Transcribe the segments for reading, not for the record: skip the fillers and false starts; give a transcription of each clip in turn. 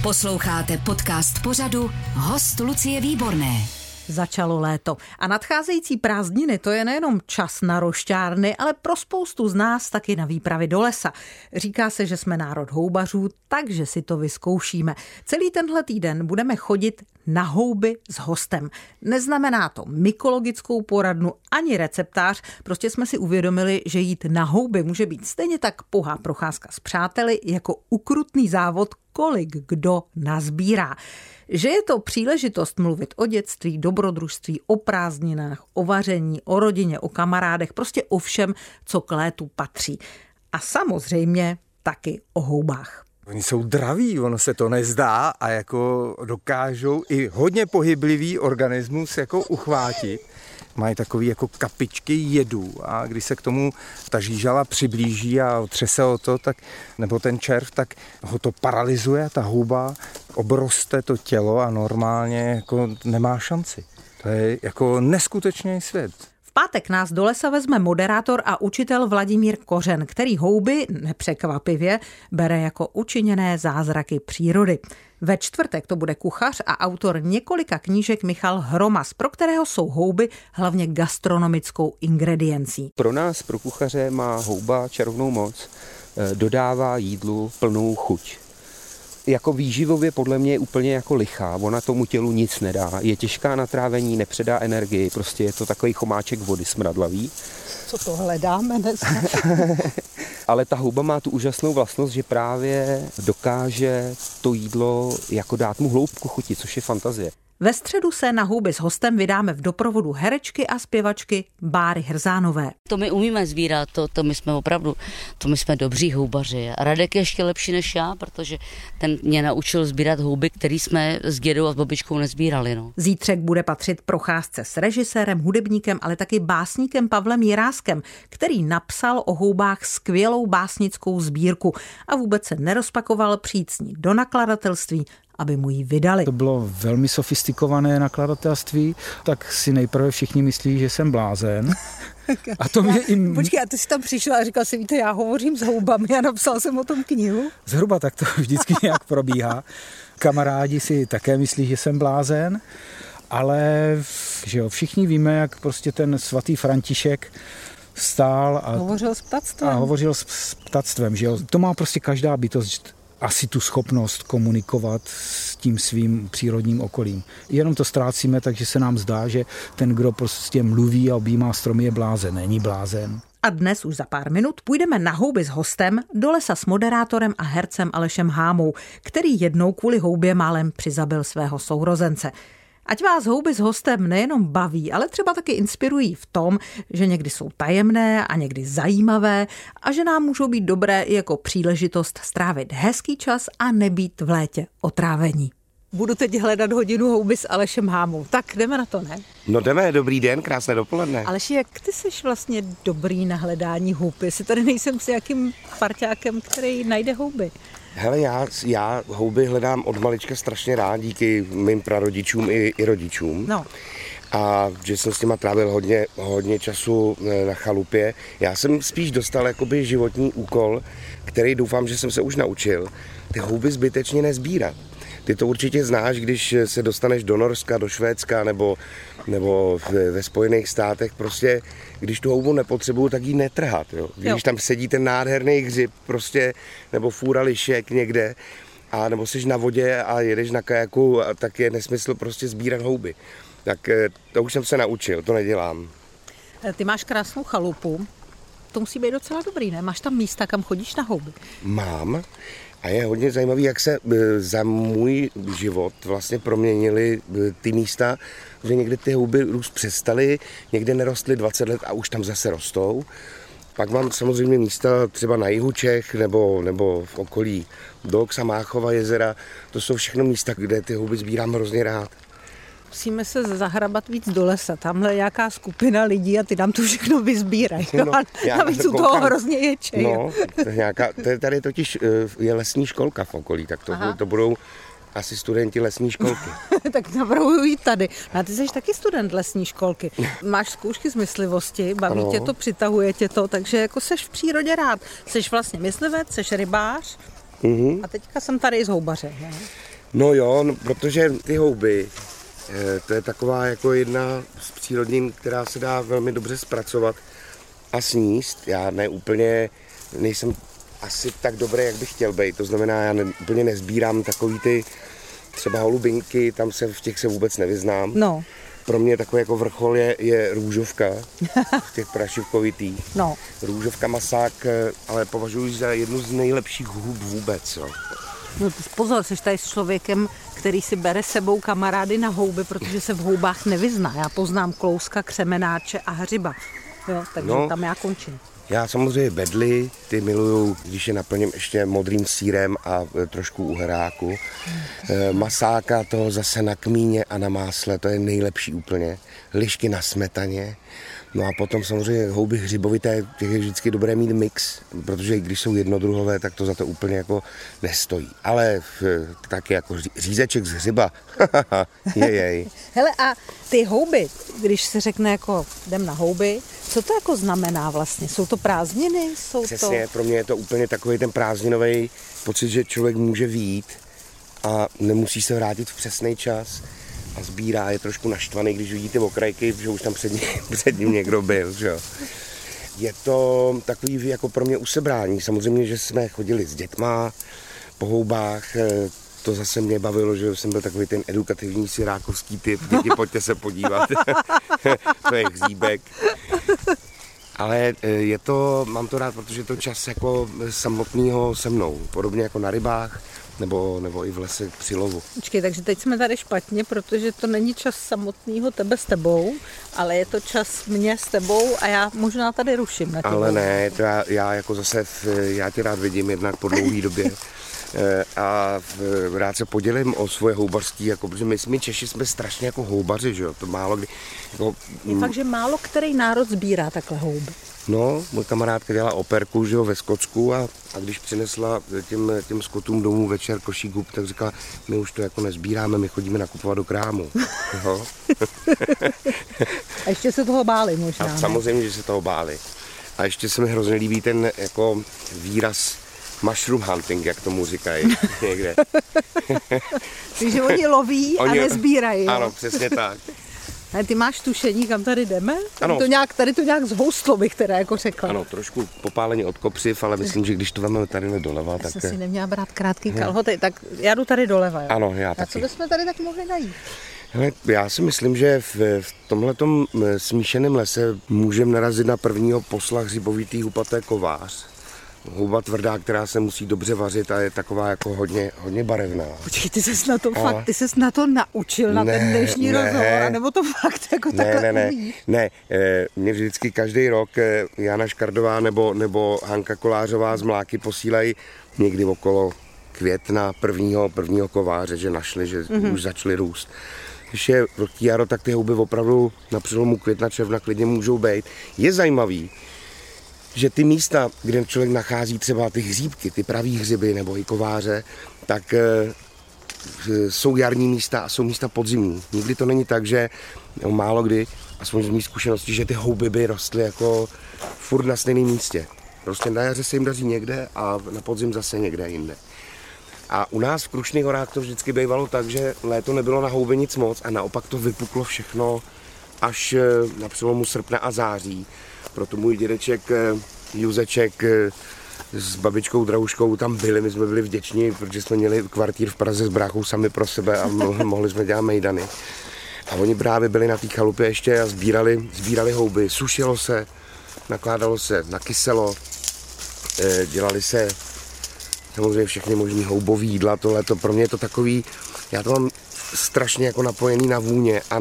Posloucháte podcast pořadu Host Lucie Výborné. Začalo léto a nadcházející prázdniny to je nejenom čas na rošťárny, ale pro spoustu z nás taky na výpravy do lesa. Říká se, že jsme národ houbařů, takže si to vyzkoušíme. Celý tenhle týden budeme chodit na houby s hostem. Neznamená to mykologickou poradnu ani receptář, prostě jsme si uvědomili, že jít na houby může být stejně tak pouhá procházka s přáteli, jako ukrutný závod, kolik kdo nazbírá. Že je to příležitost mluvit o dětství, dobrodružství, o prázdninách, o vaření, o rodině, o kamarádech, prostě o všem, co k létu patří. A samozřejmě taky o houbách. Oni jsou draví, ono se to nezdá a jako dokážou i hodně pohyblivý organismus jako uchvátit. Mají takový jako kapičky jedu a když se k tomu ta žížala přiblíží a otřese o to, tak, nebo ten červ, tak ho to paralyzuje, ta houba, obroste to tělo a normálně jako nemá šanci. To je jako neskutečný svět. V pátek nás do lesa vezme moderátor a učitel Vladimír Kořen, který houby nepřekvapivě bere jako učiněné zázraky přírody. Ve čtvrtek to bude kuchař a autor několika knížek Michal Hromas, pro kterého jsou houby hlavně gastronomickou ingrediencí. Pro nás, pro kuchaře, má houba čarovnou moc, dodává jídlu plnou chuť. Jako výživově podle mě je úplně jako lichá, ona tomu tělu nic nedá, je těžká na trávení, nepředá energii, prostě je to takový chomáček vody smradlavý. Co to hledáme dneska? Ale ta houba má tu úžasnou vlastnost, že právě dokáže to jídlo jako dát mu hloubku chuti, což je fantazie. Ve středu se na houby s hostem vydáme v doprovodu herečky a zpěvačky Báry Hrzánové. To my umíme sbírat, to my jsme opravdu, to my jsme dobří houbaři. A Radek je ještě lepší než já, protože ten mě naučil sbírat houby, který jsme s dědou a s babičkou nezbírali. No. Zítřek bude patřit procházce s režisérem, hudebníkem, ale taky básníkem Pavlem Jiráskem, který napsal o houbách skvělou básnickou sbírku a vůbec se nerozpakoval přijít s ní do nakladatelství, aby mu ji vydali. To bylo velmi sofistikované nakladatelství, tak si nejprve všichni myslí, že jsem blázen. A to mě Počkej, a ty jsi tam přišla a říkal si, víte, já hovořím s houbami a napsal jsem o tom knihu. Zhruba tak to vždycky nějak probíhá. Kamarádi si také myslí, že jsem blázen, ale že jo, všichni víme, jak prostě ten svatý František stál a hovořil s ptactvem, že jo. To má prostě každá bytost asi tu schopnost komunikovat s tím svým přírodním okolím. Jenom to ztrácíme, takže se nám zdá, že ten, kdo prostě mluví a objímá stromy, je blázen. Není blázen. A dnes už za pár minut půjdeme na houby s hostem do lesa s moderátorem a hercem Alešem Hámou, který jednou kvůli houbě málem přizabil svého sourozence. Ať vás houby s hostem nejenom baví, ale třeba taky inspirují v tom, že někdy jsou tajemné a někdy zajímavé a že nám můžou být dobré i jako příležitost strávit hezký čas a nebýt v létě otrávení. Budu teď hledat hodinu houby s Alešem Hámou. Tak jdeme na to, ne? No jdeme, dobrý den, krásné dopoledne. Aleši, jak ty jsi vlastně dobrý na hledání houby? Jestli tady nejsem s nějakým parťákem, který najde houby. Hele, já houby hledám od malička strašně rád, díky mým prarodičům i rodičům. No. A že jsem s těma trávil hodně času na chalupě. Já jsem spíš dostal jakoby životní úkol, který doufám, že jsem se už naučil, ty houby zbytečně nezbírat. Ty to určitě znáš, když se dostaneš do Norska, do Švédska nebo ve Spojených státech, prostě když tu houbu nepotřebuju, tak ji netrhat. Jo? Když tam sedí ten nádherný hřib prostě, nebo fůra lišek někde, a nebo jsi na vodě a jedeš na kajaku, tak je nesmysl prostě sbírat houby. Tak to už jsem se naučil, to nedělám. Ty máš krásnou chalupu, to musí být docela dobrý, ne? Máš tam místa, kam chodíš na houby? Mám. A je hodně zajímavý, jak se za můj život vlastně proměnily ty místa, že někde ty houby růst přestaly, někde nerostly 20 let a už tam zase rostou. Pak mám samozřejmě místa třeba na jihu Čech nebo v okolí Dox a Máchova jezera. To jsou všechno místa, kde ty houby sbírám hrozně rád. Musíme se zahrabat víc do lesa. Tamhle je nějaká skupina lidí a ty nám tu všechno vyzbírají. No, navíc u toho hrozně ječej. No, tady totiž je lesní školka v okolí, tak to budou asi studenti lesní školky. Tak navrhuji jít tady. A ty jsi taky student lesní školky. Máš zkoušky z myslivosti, baví tě to, přitahuje tě to, takže jako seš v přírodě rád. Seš vlastně myslivec, seš rybář a teďka jsem tady z houbaře. Ne? No jo, protože ty houby, to je taková jako jedna z přírodnin, která se dá velmi dobře zpracovat a sníst. Já nejsem asi tak dobrý, jak bych chtěl být. To znamená, já úplně nezbírám takový ty třeba holubinky, v těch se vůbec nevyznám. No. Pro mě takový jako vrchol je růžovka, v těch prašivkovitých. No. Růžovka, masák, ale považuji za jednu z nejlepších hub vůbec. Jo. No pozor, jsi tady s člověkem, který si bere sebou kamarády na houby, protože se v houbách nevyzná. Já poznám klouska, křemenáče a hřiba. Jo, takže tam já končím. Já samozřejmě bedly, ty miluju, když je naplním ještě modrým sýrem a trošku uheráku. Masáka toho zase na kmíně a na másle, to je nejlepší úplně. Lišky na smetaně. No a potom samozřejmě houby hřibovité, těch je vždycky dobré mít mix, protože když jsou jednodruhové, tak to za to úplně jako nestojí. Ale taky jako řízeček z hřiba, jej. Hele, a ty houby, když se řekne jako jdem na houby, co to jako znamená vlastně? Jsou to prázdniny? Přesně, pro mě je to úplně takový ten prázdninový pocit, že člověk může vyjít a nemusí se vrátit v přesný čas. A sbírá, je trošku naštvaný, když vidí ty okrajky, že už tam před ním někdo byl. Že? Je to takový jako pro mě usebrání. Samozřejmě, že jsme chodili s dětma po houbách, to zase mě bavilo, že jsem byl takový ten edukativní sirákovský typ. Děti, pojďte se podívat. To je hříbek. Ale mám to rád, protože je to čas jako samotného se mnou. Podobně jako na rybách, nebo i v lese při lovu. Počkej, takže teď jsme tady špatně, protože to není čas samotného tebe s tebou, ale je to čas mě s tebou a já možná tady ruším na tebou. Ale ne, to já jako zase, já tě rád vidím jednak po dlouhé době a rád se podělím o svoje houbařství, jako, protože my Češi jsme strašně jako houbaři, že jo, to málo kdy. Jako, je fakt, že málo který národ sbírá takhle houby. No, můj kamarádka dělala operku, že jo, ve Skotsku a když přinesla těm Skotům domů večer košík hub, tak říkala, my už to jako nezbíráme, my chodíme nakupovat do krámu. A ještě se toho báli možná. A samozřejmě, že se toho báli. A ještě se mi hrozně líbí ten jako výraz mushroom hunting, jak tomu říkají někde. Takže oni loví a nezbírají. Ano, přesně tak. A ty máš tušení, kam tady jdeme? Ano. Tady to nějak zhoustlo, bych teda jako řekla. Ano, trošku popálení od kopřiv, ale myslím, že když to vezmeme tady doleva, tak... Já jsem si neměla brát krátký kalhoty, tak já jdu tady doleva, jo? Ano, já taky. A co bychom tady tak mohli najít? Hele, já si myslím, že v tomhletom smíšeném lese můžeme narazit na prvního posla hřibovitý hupaté kovář. Houba tvrdá, která se musí dobře vařit a je taková jako hodně barevná. Počkej, ty ses na to naučil na ten dnešní rozhovor, nebo to fakt jako takhle umíš? Ne, mě vždycky každý rok Jana Škardová nebo Hanka Kolářová z Mláky posílají někdy okolo května prvního kováře, že našli, že už začaly růst. Když je velký jaro, tak ty houby opravdu na přelomu května, června klidně můžou být. Je zajímavý, že ty místa, kde člověk nachází třeba ty hříbky, ty pravý hřiby nebo i kováře, tak jsou jarní místa a jsou místa podzimní. Nikdy to není tak, že málo kdy, aspoň z mých zkušeností, že ty houby by rostly jako furt na stejném místě. Prostě na jaře se jim daří někde a na podzim zase někde jinde. A u nás v Krušných horách to vždycky bývalo tak, že léto nebylo na houby nic moc a naopak to vypuklo všechno až na přelomu srpna a září. Proto můj dědeček Juzeček s babičkou Drahuškou tam byli, my jsme byli vděční, protože jsme měli kvartír v Praze s bráchou sami pro sebe a mohli jsme dělat mejdany. A oni právě byli na té chalupě ještě a sbírali houby, sušilo se, nakládalo se na kyselo, dělali se samozřejmě všechny možný houbový jídla, tohleto. Pro mě je to takový, já to mám strašně jako napojený na vůně a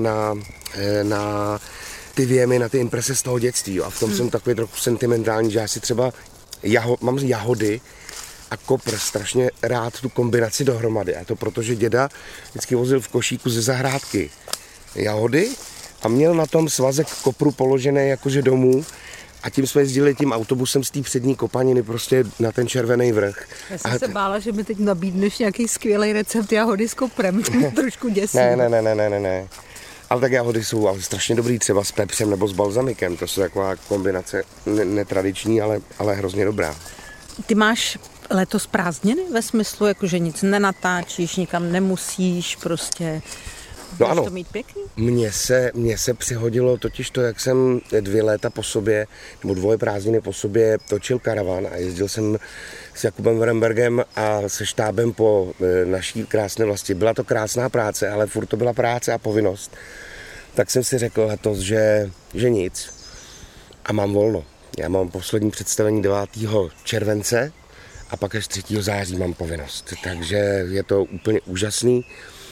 na ty věmy, na ty imprese z toho dětství. Jo. A v tom jsem takový trochu sentimentální, že já si třeba mám jahody a kopr strašně rád tu kombinaci dohromady. A to proto, že děda vždycky vozil v košíku ze zahrádky jahody a měl na tom svazek kopru položený jakože domů a tím jsme jezdili tím autobusem z té přední kopaniny prostě na ten Červený vrch. Já jsem se bála, že mi teď nabídneš nějaký skvělý recept jahody s koprem, to mě trošku děsí. Ne. Ale tak jahody jsou ale strašně dobrý, třeba s pepřem nebo s balzamikem, to jsou taková kombinace netradiční, ale hrozně dobrá. Ty máš Letos prázdniny ve smyslu, jako že nic nenatáčíš, nikam nemusíš, prostě no ano, to mít pěkný? Mně se přihodilo totiž to, jak jsem 2 léta po sobě, nebo 2 prázdniny po sobě točil karavan a jezdil jsem s Jakubem Wrenbergem a se štábem po naší krásné vlasti. Byla to krásná práce, ale furt to byla práce a povinnost. Tak jsem si řekl letos, že nic a mám volno. Já mám poslední představení 9. července a pak až 3. září mám povinnost. Takže je to úplně úžasný.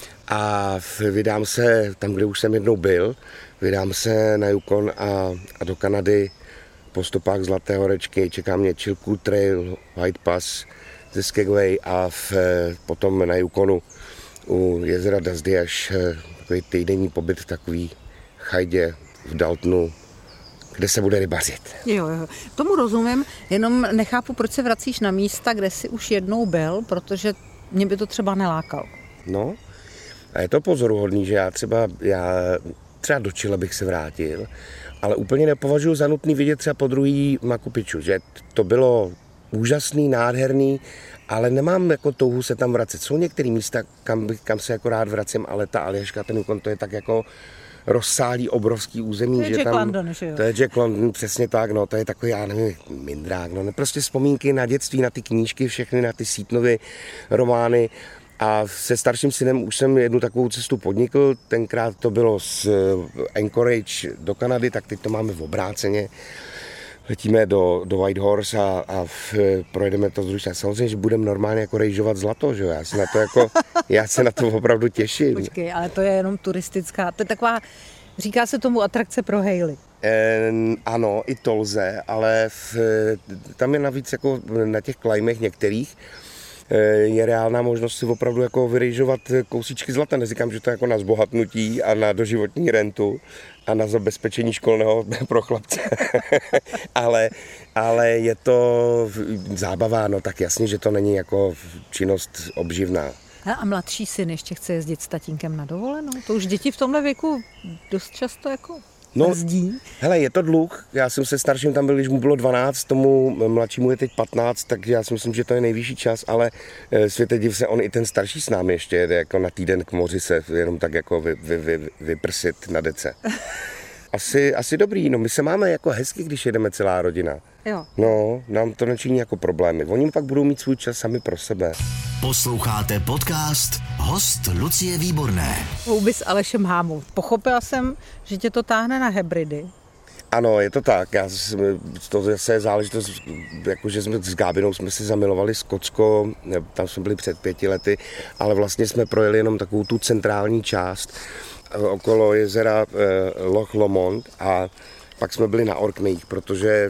A vydám se tam, kde už jsem jednou byl, vydám se na Yukon a do Kanady po stopách Zlaté horečky. Čeká mě Chilkoot Trail, White Pass ze Skagway a potom na Yukonu u jezera Dusty až takový týdenní pobyt v takový chajdě v Daltonu, kde se bude rybařit. Jo, tomu rozumím, jenom nechápu, proč se vracíš na místa, kde jsi už jednou byl, protože mě by to třeba nelákalo. No, a je to pozoruhodný, že já třeba do Chile bych se vrátil, ale úplně nepovažuji za nutný vidět třeba po druhý Machu Picchu, že to bylo úžasný, nádherný, ale nemám jako touhu se tam vracet. Jsou některé místa, kam se jako rád vracím, ale ta Aljaška, ten Yukon, to je tak jako rozsálí obrovský území. To je že Jack tam, London, že jo? To je Jack London, přesně tak, no, to je takový, já nevím, mindrák, no, prostě vzpomínky na dětství, na ty knížky, všechny na ty Seatonovy romány. A se starším synem už jsem jednu takovou cestu podnikl, tenkrát to bylo z Anchorage do Kanady, tak teď to máme v obráceně. Letíme do Whitehorse a projedeme to z druhé strany. Samozřejmě, že budeme normálně jako rejžovat zlato, že jo? Já se na to opravdu těším. Počkej, ale to je jenom turistická, to je taková, říká se tomu atrakce pro Hailey. Ano, i to lze, ale tam je navíc jako na těch klejmech některých je reálná možnost si opravdu jako vyrejžovat kousíčky zlata. Neříkám, že to je jako na zbohatnutí a na doživotní rentu a na zabezpečení školného pro chlapce. ale je to zábava, no tak jasně, že to není jako činnost obživná. A mladší syn ještě chce jezdit s tatínkem na dovolenou? To už děti v tomhle věku dost často jako brzdí. Hele, je to dluh. Já jsem se starším tam byl, když mu bylo 12, tomu mladšímu je teď 15, takže já si myslím, že to je nejvyšší čas, ale světe div se, on i ten starší s námi ještě jede jako na týden k moři se jenom tak jako vyprsit na dece. Asi dobrý, no my se máme jako hezky, když jedeme celá rodina. Jo. No, nám to nečiní jako problémy. Oni pak budou mít svůj čas sami pro sebe. Posloucháte podcast Host Lucie Výborné. Houby s Alešem Hámou. Pochopila jsem, že tě to táhne na Hebridy. Ano, je to tak. To zase je záležitost, jakože jsme s Gábinou jsme si zamilovali Skotsko, tam jsme byli před 5 lety, ale vlastně jsme projeli jenom takovou tu centrální část okolo jezera Loch Lomond a pak jsme byli na Orkneyích, protože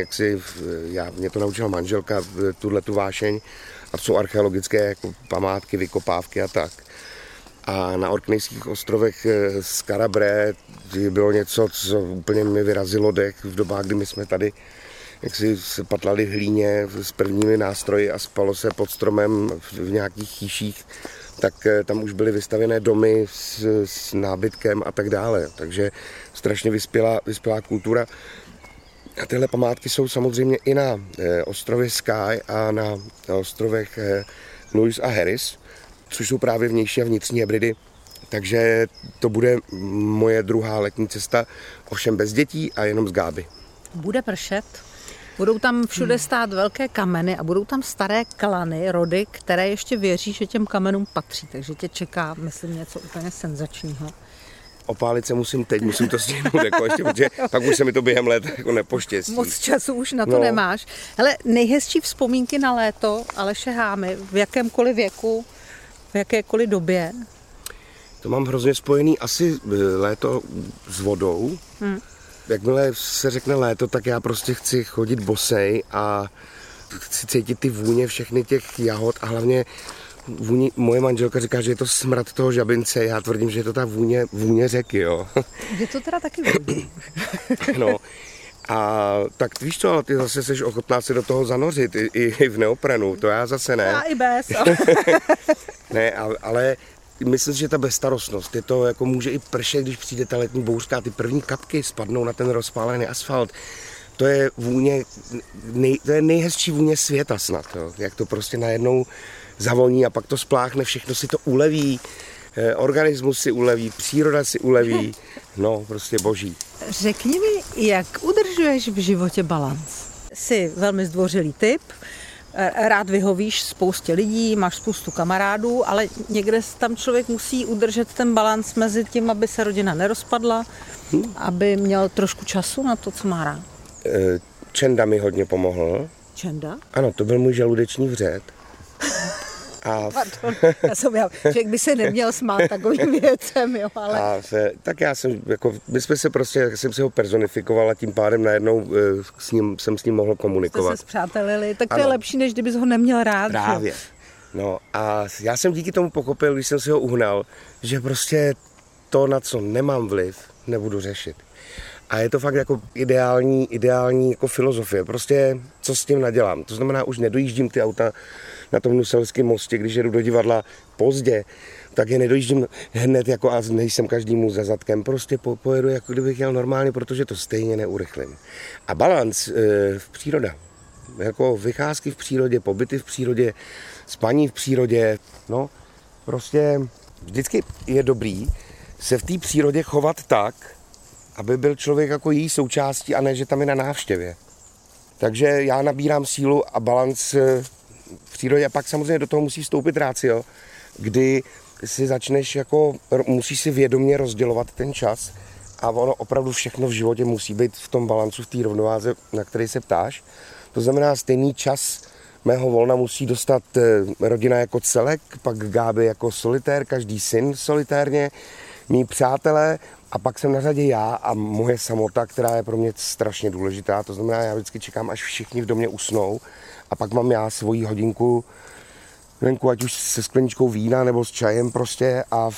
mě to naučila manželka, tu vášeň, a to jsou archeologické jako památky, vykopávky a tak. A na Orkneyských ostrovech Skarabré bylo něco, co úplně mi vyrazilo dech v dobách, kdy my jsme tady se patlali v hlíně s prvními nástroji a spalo se pod stromem v nějakých chýších, tak tam už byly vystavěné domy s nábytkem a tak dále. Takže strašně vyspělá kultura. A tyhle památky jsou samozřejmě i na ostrově Skye a na ostrovech Lewis a Harris, což jsou právě vnější a vnitřní Hebridy. Takže to bude moje druhá letní cesta, ovšem bez dětí a jenom z Gáby. Bude pršet, budou tam všude stát velké kameny a budou tam staré klany, rody, které ještě věří, že těm kamenům patří. Takže tě čeká, myslím, něco úplně senzačního. Opálit se musím to stihnout, jako ještě, protože pak už se mi to během let jako nepoštěstí. Moc času už na to nemáš. Hele, nejhezčí vzpomínky na léto Aleše Hámy v jakémkoliv věku, v jakékoliv době? To mám hrozně spojený asi léto s vodou. Jakmile se řekne léto, tak já prostě chci chodit bosej a chci cítit ty vůně všechny těch jahod a hlavně moje manželka říká, že je to smrad toho žabince, já tvrdím, že je to ta vůně řeky, jo. Je to teda taky vůně. No. A tak víš co, ale ty zase jsi ochotná si do toho zanořit, i v neoprenu, to já zase ne. Já i bez. Ne, ale myslím si, že ta bezstarostnost, je to jako může i pršet, když přijde ta letní bouřka, ty první kapky spadnou na ten rozpálený asfalt to je vůně, to je nejhezčí vůně světa snad, jo. Jak to prostě najednou zavoní a pak to spláchne, všechno si to uleví, organismus si uleví, příroda si uleví, no prostě boží. Řekni mi, jak udržuješ v životě balans? Jsi velmi zdvořilý typ, rád vyhovíš spoustě lidí, máš spoustu kamarádů, ale někde tam člověk musí udržet ten balans mezi tím, aby se rodina nerozpadla, aby měl trošku času na to, co má rád. Čenda mi hodně pomohl. Čenda? Ano, to byl můj žaludeční vřet. Pardon, člověk by se neměl smát takovým věcem, jo, ale... Tak já jsem, jako, jsem si ho personifikoval a tím pádem najednou jsem s ním mohl komunikovat. Jste se spřátelili, tak to je lepší, než kdybys ho neměl rád. Právě. No a já jsem díky tomu pochopil, když jsem si ho uhnal, že prostě to, na co nemám vliv, nebudu řešit. A je to fakt jako ideální jako filozofie. Prostě co s tím nadělám. To znamená, už nedojíždím ty auta na tom Nuselském mostě, když jedu do divadla pozdě, tak je nedojíždím hned jako a nejsem každému za zadkem. Prostě pojedu, jako kdybych jel normálně, protože to stejně neurychlím. A balans v příroda. Jako vycházky v přírodě, pobyty v přírodě, spaní v přírodě. No, prostě vždycky je dobrý se v té přírodě chovat tak, aby byl člověk jako její součástí a ne, že tam je na návštěvě. Takže já nabírám sílu a balans v přírodě a pak samozřejmě do toho musí vstoupit rácio, kdy si začneš jako, musíš si vědomě rozdělovat ten čas a ono opravdu všechno v životě musí být v tom balancu, v té rovnováze, na který se ptáš. To znamená, stejný čas mého volna musí dostat rodina jako celek, pak Gáby jako solitér, každý syn solitérně, mý přátelé a pak jsem na řadě já a moje samota, která je pro mě strašně důležitá. To znamená, já vždycky čekám, až všichni v domě usnou a pak mám já svoji hodinku venku, ať už se skleničkou vína nebo s čajem prostě a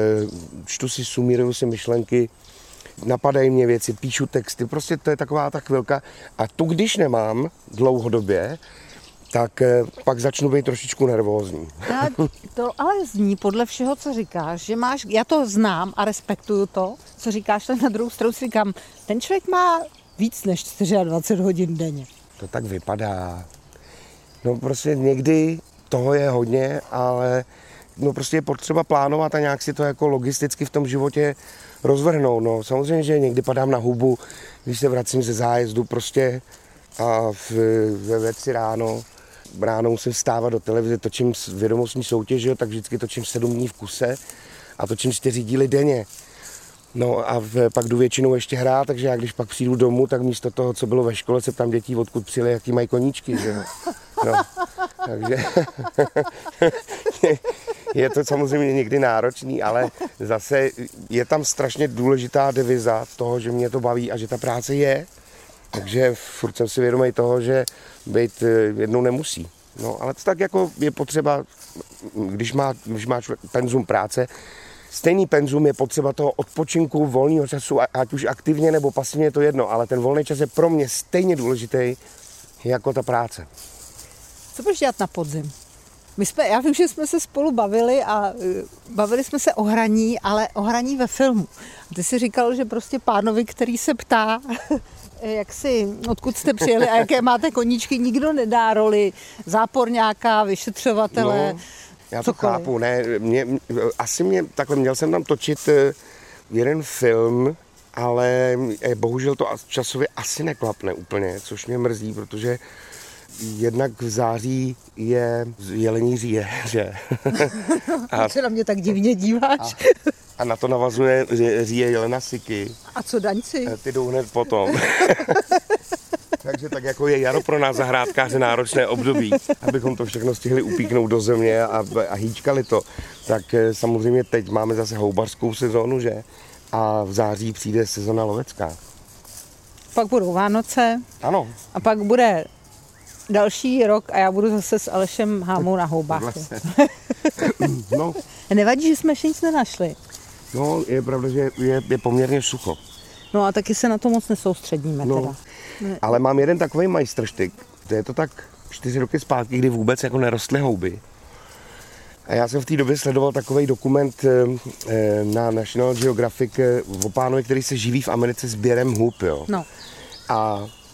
čtu si, sumíruju si myšlenky, napadají mě věci, píšu texty, prostě to je taková ta chvilka a tu, když nemám dlouhodobě, tak pak začnu být trošičku nervózní. To ale zní podle všeho, co říkáš, že máš, já to znám a respektuju to, co říkáš, tak na druhou stranu si říkám, ten člověk má víc než 24 hodin denně. To tak vypadá. No prostě někdy toho je hodně, ale no prostě je potřeba plánovat a nějak si to jako logisticky v tom životě rozvrhnout. No samozřejmě, že někdy padám na hubu, když se vracím ze zájezdu prostě a ve 3 ráno musím vstávat do televize, točím vědomostní soutěže, tak vždycky točím 7 dní v kuse a točím 4 díly denně. No a pak jdu většinou ještě hrát, takže já když pak přijdu domů, tak místo toho, co bylo ve škole, se ptám dětí, odkud přijeli, jaký mají koníčky, že jo. No, takže je to samozřejmě někdy náročný, ale zase je tam strašně důležitá deviza toho, že mě to baví a že ta práce je. Takže furt jsem si vědomý toho, že být jednou nemusí. No, ale to tak jako je potřeba, když má penzum práce, stejný penzum je potřeba toho odpočinku, volného času, ať už aktivně nebo pasivně, je to jedno, ale ten volný čas je pro mě stejně důležitý jako ta práce. Co budeš dělat na podzim? Já vím, že jsme se spolu bavili a bavili jsme se o hraní, ale o hraní ve filmu. Ty jsi říkal, že prostě pánovi, který se ptá, odkud jste přijeli a jaké máte koníčky, nikdo nedá roli záporňáka, vyšetřovatele, já to cokoliv. chápu, ne, měl jsem tam točit jeden film, ale bohužel to časově asi neklapne úplně, což mě mrzí, protože jednak v září je jelení říje, že? A se na mě tak divně díváš. A na to navazuje říje jelena siky. A co daňci? Ty jdou hned potom. Takže tak jako je jaro pro nás zahrádkáře náročné období, abychom to všechno stihli upíknout do země a hýčkali to. Tak samozřejmě teď máme zase houbařskou sezónu, že? A v září přijde sezona lovecká. Pak budou Vánoce. Ano. A pak bude další rok a já budu zase s Alešem Hámou na houbách. No. Nevadí, že jsme ještě nic nenašli. No, je pravda, že je poměrně sucho. No a taky se na to moc nesoustředíme teda. Ale mám jeden takový majstrštyk. To je to tak 4 roky zpátky, kdy vůbec jako nerostly houby. A já jsem v té době sledoval takový dokument na National Geographic o pánovi, který se živí v Americe sběrem hub, jo. No. A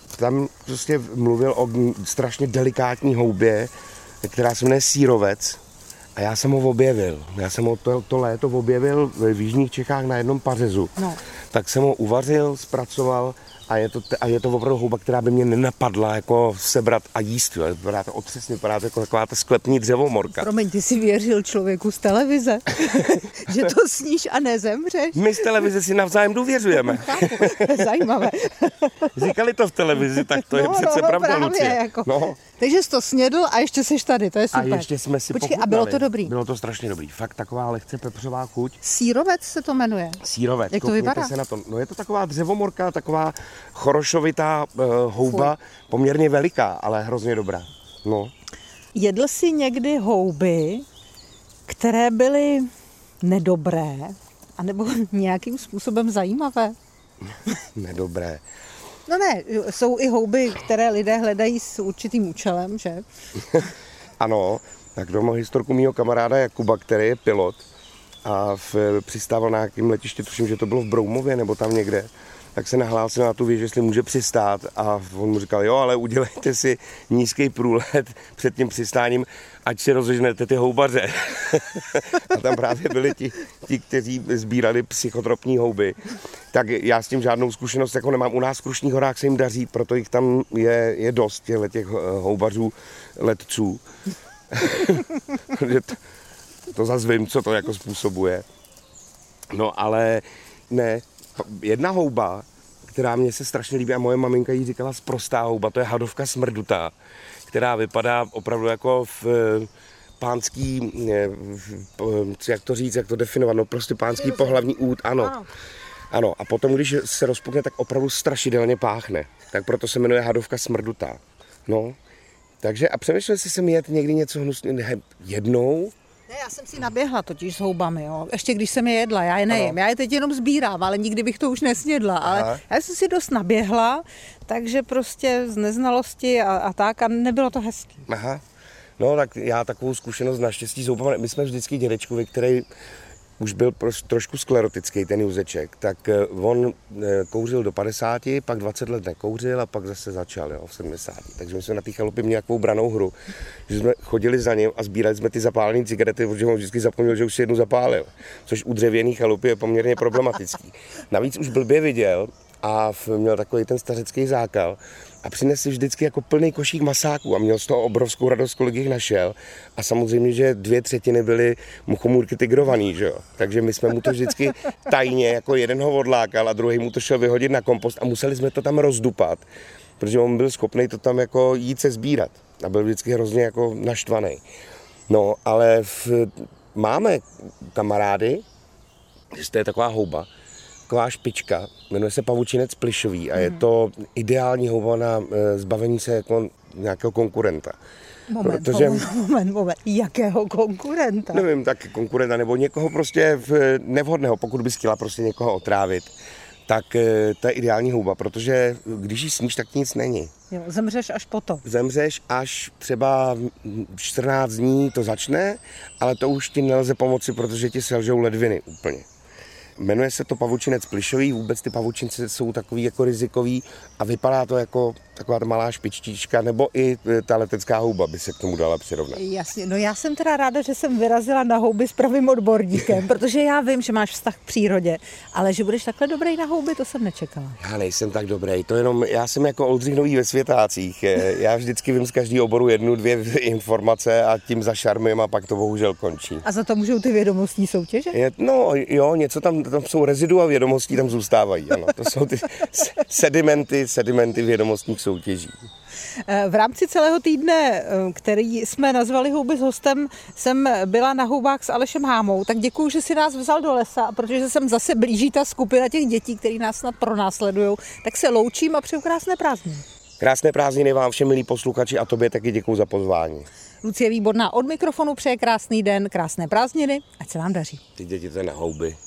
tam prostě mluvil o strašně delikátní houbě, která se jmenuje sírovec. A já jsem ho objevil. Já jsem ho to léto objevil v jižních Čechách na jednom pařezu. No. Tak jsem ho uvařil, zpracoval a je to opravdu houba, která by mě nenapadla jako sebrat a jíst. Vypadá to otřesně, vypadá to jako taková ta sklepní dřevomorka. Promiň, ty jsi věřil člověku z televize, že to sníš a nezemřeš? My z televize si navzájem důvěřujeme. Zajímavé. Říkali to v televizi, tak to je přece pravda, Lucie. Jako. No. Takže jsi to snědl a ještě seš tady, to je super. A ještě jsme si Počkej, a bylo to dobrý? Bylo to strašně dobrý, fakt taková lehce pepřová chuť. Sírovec se to jmenuje? Sírovec. Jak to vypadá? Se na to. No je to taková dřevomorka, taková chorošovitá houba, poměrně veliká, ale hrozně dobrá. No. Jedl jsi někdy houby, které byly nedobré, anebo nějakým způsobem zajímavé? Nedobré. No ne, jsou i houby, které lidé hledají s určitým účelem, že? Ano, tak to mám historku mýho kamaráda Jakuba, který je pilot a přistával na nějakém letišti, tuším, že to bylo v Broumově nebo tam někde, tak se nahlásil na tu věž, jestli může přistát a on mu říkal, jo, ale udělejte si nízký průlet před tím přistáním, ať si rozežnete ty houbaře. A tam právě byli ti, kteří sbírali psychotropní houby. Tak já s tím žádnou zkušenost jako nemám. U nás v Krušných horách se jim daří, proto jich tam je dost, těch houbařů, letců. To zase vím, co to jako způsobuje. No ale ne, jedna houba, která mě se strašně líbí a moje maminka jí říkala sprostá houba, to je hadovka smrdutá, která vypadá opravdu jako v pánský, jak to říct, jak to definovat, no prostě pánský pohlavní úd, ano. Ano, a potom, když se rozpukne, tak opravdu strašidelně páchne. Tak proto se jmenuje hadovka smrdutá. No, takže a přemýšlel jsi sem jet někdy něco hnusného jednou? Ne, já jsem si naběhla totiž s houbami, jo. Ještě když jsem je jedla, já je nejím. Já je teď jenom sbírám, ale nikdy bych to už nesnědla. Ale já jsem si dost naběhla, takže prostě z neznalosti a tak a nebylo to hezký. Aha. No tak já takovou zkušenost naštěstí s houbami, my jsme vždycky dědečkovi, který už byl trošku sklerotický, ten Juzeček, tak on kouřil do 50, pak 20 let nekouřil a pak zase začal, jo, v 70. Takže my jsme na té chalupě měli nějakou branou hru, že jsme chodili za ním a sbírali jsme ty zapálené cigarety, protože on vždycky zapomněl, že už si jednu zapálil, což u dřevěných chalupy je poměrně problematický. Navíc už blbě viděl a měl takový ten stařecký zákal a přinesl vždycky jako plný košík masáků a měl z toho obrovskou radost, kolik jich našel. A samozřejmě, že 2/3 byly muchomůrky tigrovaný, že jo. Takže my jsme mu to vždycky tajně, jako jeden ho odlákal a druhý mu to šel vyhodit na kompost a museli jsme to tam rozdupat, protože on byl schopný to tam jako jít se sbírat a byl vždycky hrozně jako naštvaný. No, ale máme kamarády, že to je taková houba, taková špička, jmenuje se pavučinec plišový a je to ideální houba na zbavení se jako nějakého konkurenta. Moment. Jakého konkurenta? Nevím, tak konkurenta nebo někoho prostě nevhodného, pokud bys chtěla prostě někoho otrávit, tak to je ideální houba, protože když ji sníš, tak nic není. Jo, zemřeš až potom. Zemřeš až třeba 14 dní to začne, ale to už ti nelze pomoci, protože ti selžou ledviny úplně. Jmenuje se to pavučinec plišový, vůbec ty pavučince jsou takový jako rizikový a vypadá to jako taková ta malá špičtička, nebo i ta letecká houba by se k tomu dala přirovnat. Jasně, no já jsem teda ráda, že jsem vyrazila na houby s pravým odborníkem, protože já vím, že máš vztah k přírodě, ale že budeš takhle dobrý na houby, to jsem nečekala. Já nejsem tak dobrý, to jenom, já jsem jako Oldřich Nový ve Světácích, já vždycky vím z každého oboru 1-2 informace a tím zašarmím a pak to bohužel končí. A za to můžou ty vědomostní soutěže? No jo, něco tam jsou rezidua vědomostí, tam zůstávají, ano, to jsou ty sedimenty vědomostních soutěží. V rámci celého týdne, který jsme nazvali Houby s hostem, jsem byla na houbách s Alešem Hámou, tak děkuju, že si nás vzal do lesa, protože sem zase blíží ta skupina těch dětí, který nás snad pronásledujou, tak se loučím a přeju krásné prázdniny. Krásné prázdniny vám všem, milí posluchači, a tobě taky děkuju za pozvání. Lucie Výborná od mikrofonu přeje krásný den, krásné prázdniny, ať se vám daří. Ty děti, to je na houby.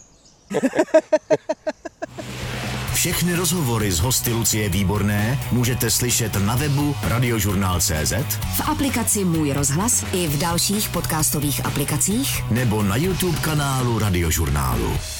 Všechny rozhovory s hosty Lucie Výborné můžete slyšet na webu Radiožurnál.cz, v aplikaci Můj rozhlas i v dalších podcastových aplikacích nebo na YouTube kanálu Radiožurnálu.